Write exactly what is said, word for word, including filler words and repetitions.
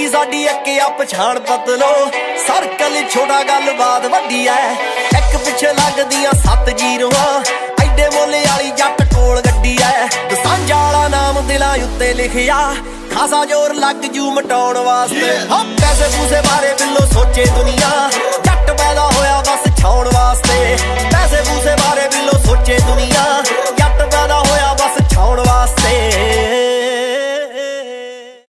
ਯਾਰੀ ਸਾਡੀ ਇੱਕ ਆ ਪਛਾਣ ਪਤਲੋ ਸਰਕਲ ਛੋਟਾ ਗੱਲਬਾਤ ਵੱਡੀ ਐ ਇੱਕ ਪਿੱਛੇ ਲੱਗਦੀਆਂ ਸੱਤ ਜੀਰੋਆਂ ਐਡੇ ਮੁੱਲ ਵਾਲੀ ਜੱਟ ਕੋਲ ਗੱਡੀ ਐ ਦਸਾਂਝਾ ਵਾਲਾ ਨਾਮ ਦਿਲਾਂ ਉੱਤੇ ਲਿਖਿਆ ਖਾਸਾ ਜ਼ੋਰ ਲੱਗ ਜੂ ਮਟਾਉਣ ਵਾਸਤੇ ਹਾਂ ਪੈਸੇ ਪੂਸੇ ਬਾਰੇ ਬਿੱਲੋ ਸੋਚੇ ਦੁਨੀਆ